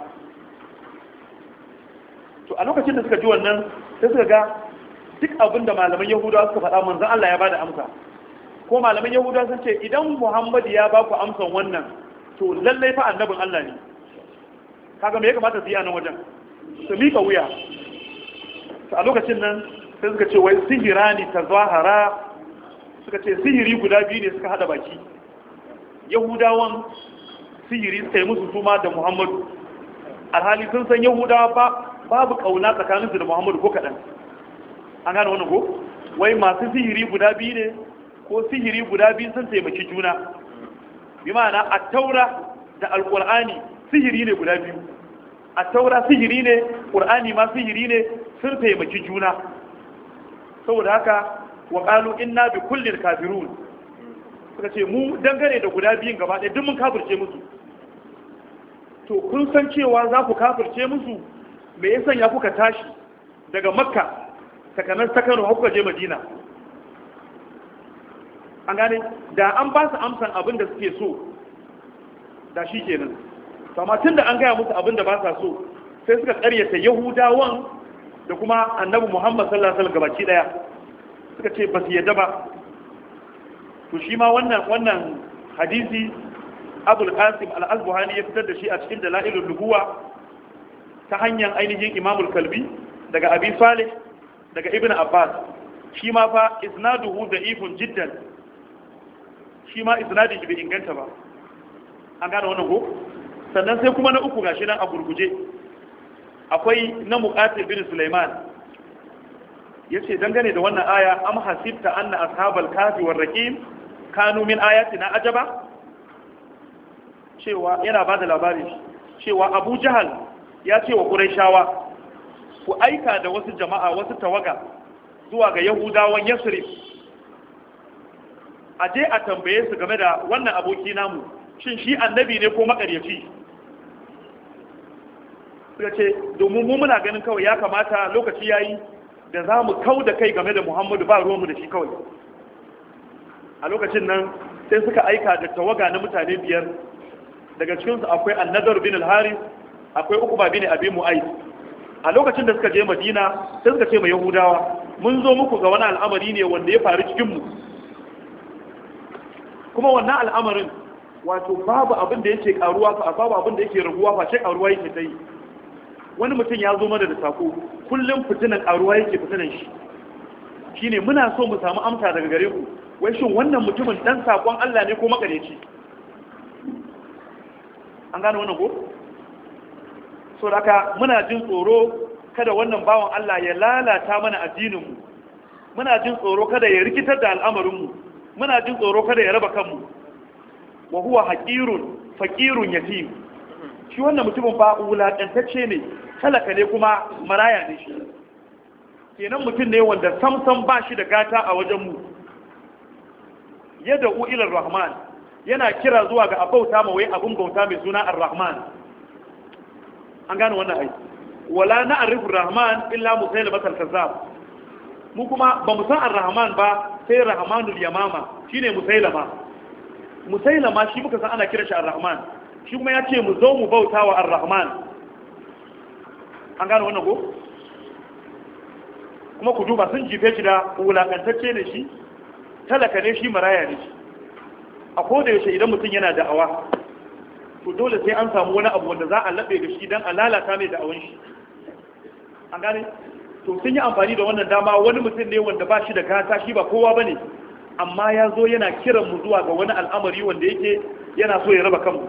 Speaker 1: to a lokacin da suka ji wannan sai suka ga duk abin da malaman Yahudawa suka faɗa manzon Allah ya bada amsa ko malaman Yahudawa sun ce idan Muhammad ya ba ku amsan wannan to lallai fa annabin Allah ne kaga me ya kamata su yi a nan wajen su mika wuya a lokacin nan sai suka ce wai sihirani tazahara suka ce sihiri guda biyu ne suka hada baki Yahudawan sihiri suka yi musu suma da Muhammadu alhali sun san Yahudawa babu kauna tsakaninsu da Muhammadu ko kaɗan an gane wannan ko wai masu sihiri guda biyu ne ko sihiri guda biyu sun taimaki juna bi ma'ana at-taura da al-qur'ani sihiri ne guda biyu at-taura sihiri ne qur'ani ma sihiri ne sun taimaki juna saboda haka wa qalu inna bi kullin kafirun suka ce mu dangane da guda biyun gaba ɗaya duk mun kafirce musu to kun san cewa za ku kafirce musu me ya sanya kuka tashi daga makka takanar sakano har kuka je madina an gane da an ba su amsan abin da suke so da shi kenan amma tun da an gaya musu abin da ba sa so sai suka karyata yahudawan da kuma annabi muhammad sallallahu alaihi wasallam gabaki daya suka ce ba su yadda ba to shi ma wannan hadisi abul qasim al-azbuhani ya fitar da shi a cikin dalailun nubuwa ta hanyar ainihin imamul kalbi daga abi salih daga ibn abbas shi ma fa isnaduhu da'ifun jiddan shi ma isnadin bai inganta ba an gane wannan ko sannan sai kuma na uku gashi nan a gurguje akwai na muqatil bin sulaiman yace dangane da wannan aya am hasibta anna ashabal kafi war raqim kanu min ayatina ajaba cewa yana bada labari cewa abu jahal ya ce wa quraishawa ku aika da wasu jama'a wasu tawaga zuwa ga yahudawan yasrib a je a tambaye su game da wannan aboki namu shin shi annabi ne ko makaryaci suka ce domin mu muna ganin kawai ya kamata lokaci yayi da za mu kau da kai game da muhammadu ba ruwanmu da shi kawai a lokacin nan sai suka aika da tawaga na mutane 5 daga cikinsu akwai annadar bin al-haris akwai ukuba bin abi mu'ayyid a lokacin da suka je madina sai suka ce ma yahudawa mun zo muku ga wani al'amari ne wanda ya faru cikinmu kuma wannan al'amarin wato babu abin da yake karuwa fa babu abin da yake raguwa fa ce karuwa yake dai wani mutum ya zo mana da sako kullum fitinan karuwa yake fitinan shi shine muna so mu samu amsa daga gare ku wai shin wannan mutumin dan sakon Allah ne ko makareci an gane wannan ko so haka muna jin tsoro kada wannan bawan Allah ya lalata mana addinin mu muna jin tsoro kada ya rikitar da al'amarin mu muna jin tsoro kada ya raba kanmu wa huwa haqirun faqirun yatim shi wannan mutumin fa wulakantacce ne talaka ne kuma maraya ne shi kenan mutum ne wanda samsam ba shi da gata a wajen mu yadda ila rahman yana kira zuwa ga abauta ma wai abun bauta mai suna ar-rahman an gane wannan ai wala na'rifu ar-rahman illa musailama al-kazzab mu kuma ba mu san ar-rahman ba sai rahmanul yamama shine musailama shi muka san ana kira shi ar-rahman shi kuma ya ce mu zo mu bauta wa ar-rahman an gane wannan ko kuma ku duba sun jife shi da wulakantacce ne shi talaka ne shi maraya ne shi a koda yaushe idan mutum yana da'awa to dole sai an samu wani abu wanda za a laɓe da shi don a lalata mai da'awan shi an gane to sun yi amfani da wannan dama wani mutum ne wanda ba shi da gata shi ba kowa ba ne amma ya zo yana kiran mu zuwa ga wani al'amari wanda yake yana so ya raba kanmu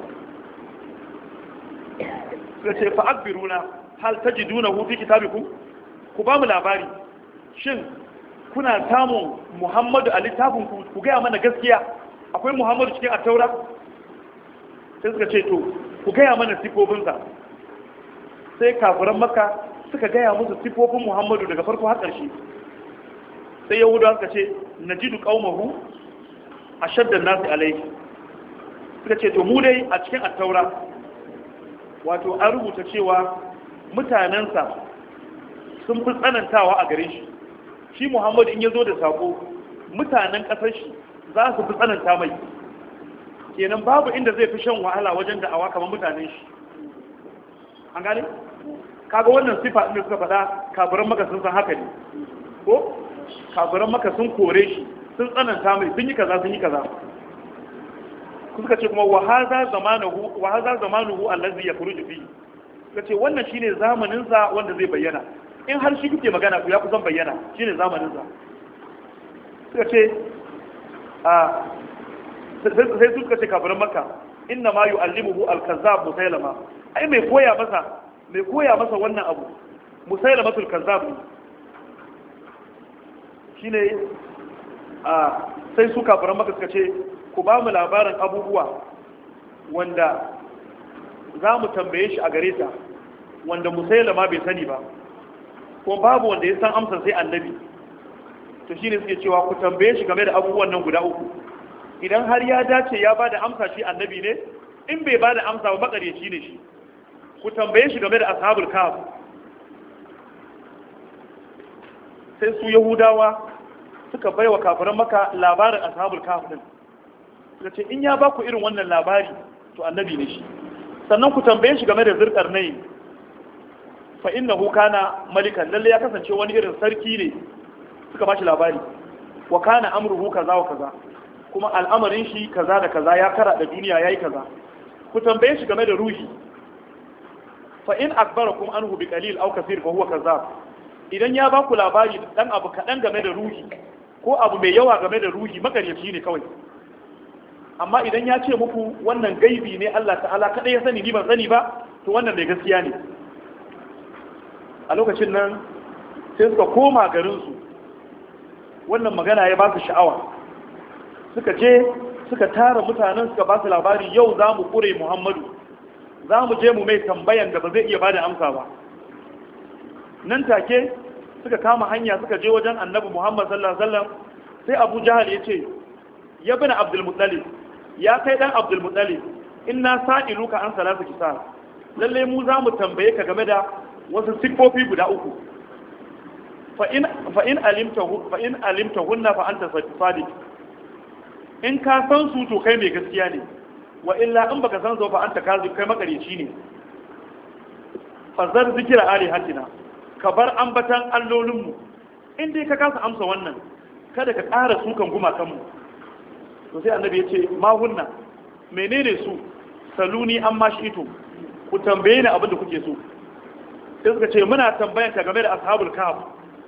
Speaker 1: suka ce fa'akbiruna hal tajiduna hu fi kitabikum ku ba mu labari shin kuna samun Muhammadu a littafin ku gaya mana gaskiya, akwai Muhammadu cikin attaura? Sai suka ce to ku gaya mana sifofinsa. Sai kafiran Makka suka gaya musu sifofin Muhammadu daga farko har ƙarshe. Sai Yahudawa suka ce najidu qaumahu ashaddan nasi alayhi. Suka ce to mu dai a cikin attaura wato an rubuta cewa mutanensa sun fi tsanantawa a gare shi. Shi Muhammadu in ya zo da sako mutanen ƙasar shi za su fi tsananta mai, kenan babu inda zai fi shan wahala wajen da'awa kamar mutanen shi. An gane? Kaga wannan sifa inda suka faɗa kafiran Makka sun san haka ne ko? Kafiran Makka sun kore shi, sun tsananta mai, sun yi kaza sun yi kaza. Suka ce kuma wa hadha zamanuhu allazi yakhruju fi. Suka ce wannan shine zamanin sa wanda zai bayyana. In har shi kuke magana ku ya kusan bayyana, shine zamanin sa. Suka ce sai suka ce kafiran Makka inna ma yu'allimuhu al-kazzab Musailama. Ai mai koya masa wannan abu Musailamatul kazzab shine sai su kafiran Makka suka ce ku ba mu labarin abubuwa wanda za mu tambaye shi a gare ta, wanda Musailama bai sani ba, ko babu wanda ya san amsar sai annabi. To shine suke cewa ku tambaye shi game da abubuwan nan guda uku, idan har ya dace ya bada amsa shi annabi ne, in bai bada amsa ba makaryaci ne shi. Ku tambaye shi game da ashabul kahf. Sai su Yahudawa suka baiwa kafiran Makka labarin ashabul kahf din. Suka ce in ya ba ku irin wannan labari to annabi ne shi. Sannan ku tambaye shi game da Zulqarnain, fa innahu kana malikan, lalle ya kasance wani irin sarki ne. Suka ba shi labari, wa kana amruhu kaza wa kaza, kuma al'amarin shi kaza da kaza, ya kara da duniya yayi kaza. Ku tambaye shi game da ruhi, fa in akbarakum anhu bi qalil aw kaseer fa huwa kazzab. Idan ya ba ku labari dan abu kadan game da ruhi ko abu mai yawa game da ruhi, makaryaci ne kawai. Amma idan ya ce muku wannan gaibi ne Allah ta'ala kada ya sani ni ban sani ba, to wannan mai gaskiya ne. A lokacin nan sai suka koma garinsu. Wannan magana ya ba su sha'awa. Suka je suka tara mutanen suka ba su labari, yau za mu kure Muhammadu, za mu je mu mai tambayan da ba zai iya ba da amsa ba. Nan take suka kama hanya suka je wajen annabi Muhammad sallallahu alaihi wasallam. Sai Abu Jahal ya ce, ya bin Abdul Muttalib, ya kai dan Abdul Muttalib, inna sa'iluka an salatu kisar, lalle mu za mu tambaye ka game da wasu siffofi guda uku. fa in alimtahunna fa anta sadiq. In ka san su to kai mai gaskiya ne, wa illa in baka san su fa anta kazib, kai makareci ne. Fa zar zikira alihatina, ka bar ambatan allolinmu. In dai ka kasa amsa wannan, kada ka ƙara sukan gumakanmu. To sai annabi ya ce ma hunna, menene su? Saluni amma shi ito, ku tambaye ni abin da kuke so. Sai suka ce muna tambayan ka game da ashabul kahf.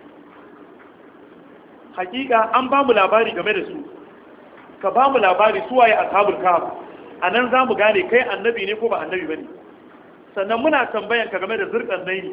Speaker 1: Hakika an ba mu labari game da su, ka ba mu labari su waye ashabul kahf. Anan za mu gane kai annabi ne ko ba annabi bane. Sannan muna tambayan ka game da Zulqarnaini.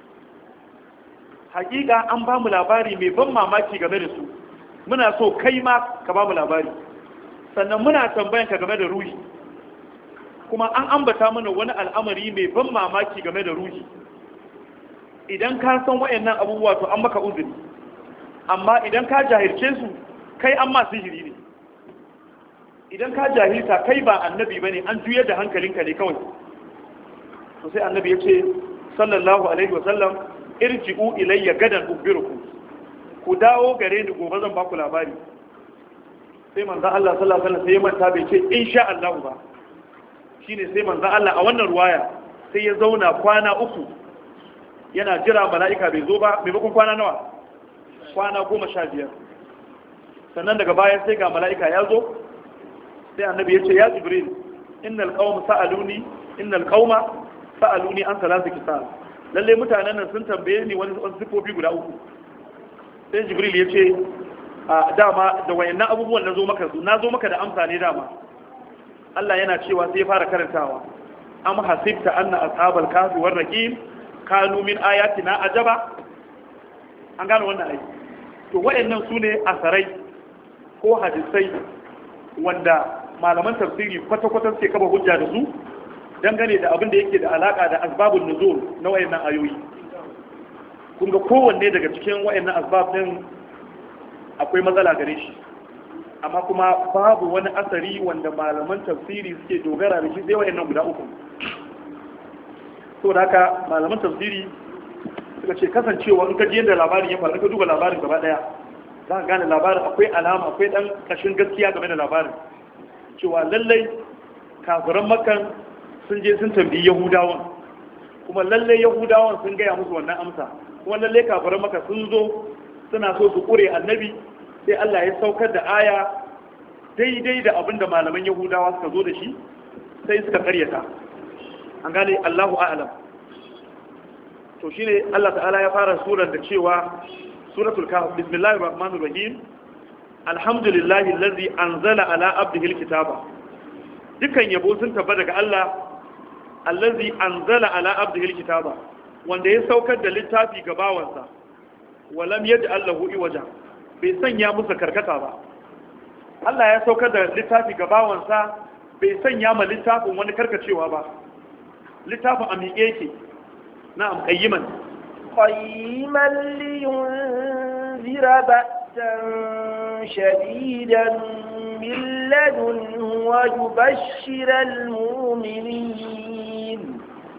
Speaker 1: Hakika an ba mu labari mai ban mamaki game da su, muna so kai ma ka ba mu labari. Sannan muna tambayan ka game da ruhi, kuma an ambata mana wani al'amari mai ban mamaki game da ruhi. Idan ka san wayannan abubuwa to an maka uzuri, amma idan ka jahilce su kai an ma sihiri ne. Idan ka jahilta kai ba annabi bane, an juyar da hankalinka ne kawai. To sai annabi ya ce sallallahu alaihi wasallam, irji'u ilayya gadan ukhbirukum, ku dawo gare ni gobe zan baku labari. Sai manzo Allah sallallahu alaihi wasallam sai ya manta bai ce insha Allah ba. Shine sai manzo Allah a wannan ruwaya sai ya zauna kwana 3 yana jira mala'ika bai zo ba, maimakon kwana nawa? Kwana 15. Sannan daga baya sai ga mala'ika ya zo. Sai annabi ya ce ya Jibril, innal qauma sa'aluni an salatu kisal, lalle mutanen nan sun tambaye ni wani sifofi guda 3. Sai Jibril ya ce dama da wayannan abubuwan nazo maka da amsa ne dama. Allah yana cewa sai ya fara karantawa, am hasibta anna ashabal kahfi war raqim kanu min ayatina ajaba. An gano wannan ayi. to wayannan su ne asarai ko hadisai wanda malaman tafsiri kwata-kwata suke kaba hujja da su dangane da abin da yake da alaka da asbabun nuzul na wayannan ayoyi. kun ga kowanne daga cikin wayannan asbab din akwai matsala gare shi, amma kuma babu wani asari wanda malaman tafsiri suke dogara da shi sai wayannan guda uku. saboda haka malaman tafsiri suka ce kasancewa in ka ji yadda labarin ya faru ka duba labarin gaba daya za ka gane labarin akwai alama, akwai dan kashin gaskiya game da labarin, cewa lallai kafiran makan sun je sun tambayi yahudawan, kuma lallai yahudawan sun gaya musu wannan amsa, kuma lallai kafiran maka sun zo suna so su kure annabi, sai Allah ya saukar da aya daidai da abin da malaman yahudawa suka zo da shi sai suka karyata. an gane Allahu a'lam. to shine Allah ta'ala ya fara surar da cewa suratul kahf, bismillahir rahmanir rahim, alhamdulillahi allazi anzala ala abdihi alkitaba. dukan yabo sun tabbata daga Allah allazi anzala ala abdihi alkitaba, wanda ya saukar da littafi ga bawansa, walam yaj'al lahu iwaja, bai sanya musu karkata ba. Allah ya saukar da littafi ga bawansa, bai sanya ma littafin wani karkacewa ba. littafin a miƙe yake, na'am, qayyiman
Speaker 2: liyunzira ba'san shadidan min ladunhu wa yubashshira al-mu'minin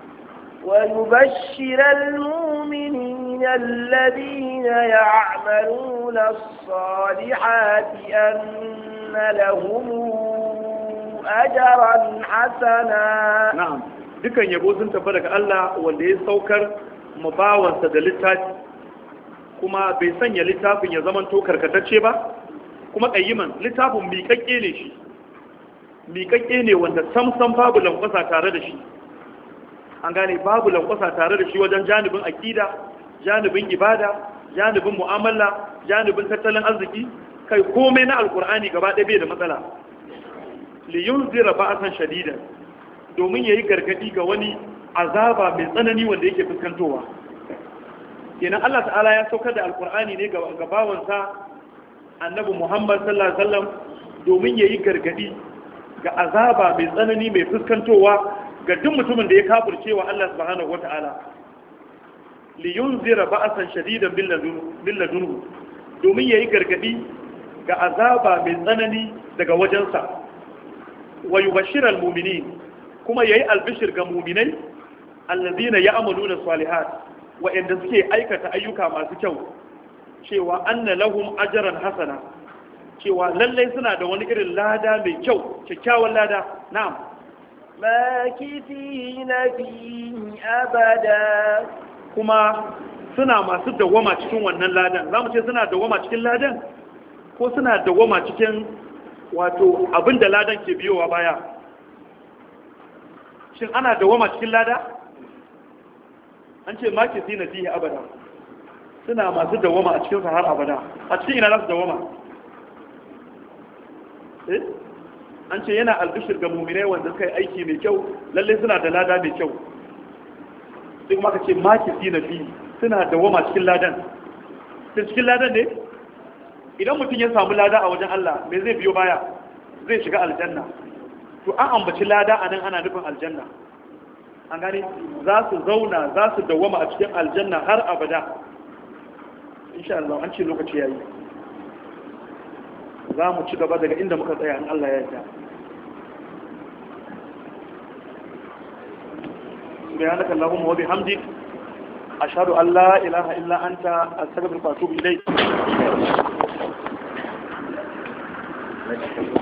Speaker 2: الذين يعملون الصالحات أن لهم أجرا حسنا.
Speaker 1: نعم، dukan yabo sun tabbata daga Allah wanda ya saukar mabawansa da littafi, kuma bai sanya littafin ya zama to karkatacce ba, kuma qayyiman, littafin miƙaƙƙe ne shi, miƙaƙƙe ne wanda samsam babu lankwasa tare da shi. an gane, babu lankwasa tare da shi wajen janibin akida, janibin ibada, janibin mu'amala, janibin tattalin arziki, kai komai na alkur'ani gaba ɗaya bai da matsala. liyunzira ba'san shadidan, domin yayi gargadi ga wani azaba mai tsanani wanda yake fuskantowa. kenan Allah ta'ala ya saukar da alkur'ani ne ga bawansa annabi Muhammad sallallahu alaihi wasallam domin yayi gargadi ga azaba mai tsanani mai fuskantowa ga duk mutumin da ya kafirce wa Allah subhanahu wata'ala. liyunzira ba'san shadidan bil ladunhu, domin yayi gargadi ga azaba mai tsanani daga wajensa. wa yubashshira al-mu'minin, kuma yayi albishir ga mu'minai allazina ya'maluna salihat, wa'anda suke aikata ayyuka masu kyau, cewa anna lahum ajran hasana, cewa lallai suna da wani irin lada mai kyau, kyakkyawan lada. na'am,
Speaker 2: makithina fihi abada,
Speaker 1: kuma suna masu dawama cikin wannan ladan. za mu ce suna dawama cikin ladan, ko suna dawama cikin wato abinda ladan ke biyowa baya? shin ana dawama cikin lada? an ce makithina fihi abada, suna masu dawama a cikin har abada. a cikin ina za su dawama? an ce yana albishir ga muminai wanda suka yi aiki mai kyau, lalle suna da lada mai kyau. duk maka ce makithina fihi, suna dawama cikin ladan. cikin ladan ne? idan mutum ya samu lada a wajen Allah, me zai biyo baya? zai shiga aljanna. to an ambaci lada a nan ana nufin aljanna. an gane, za su zauna, za su dawama a cikin aljanna har abada. insha Allah, an ce lokaci yayi, za mu ci gaba daga inda muka tsaya in Allah ya yarda. subhanaka allahumma wa bihamdik, ashhadu an la ilaha illa anta, astaghfiruka wa atubu ilayk.